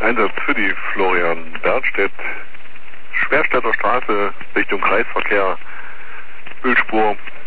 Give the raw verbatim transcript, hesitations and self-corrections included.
Einsatz für die Florian Bernstedt, Schwerstädter Straße Richtung Kreisverkehr, Ölspur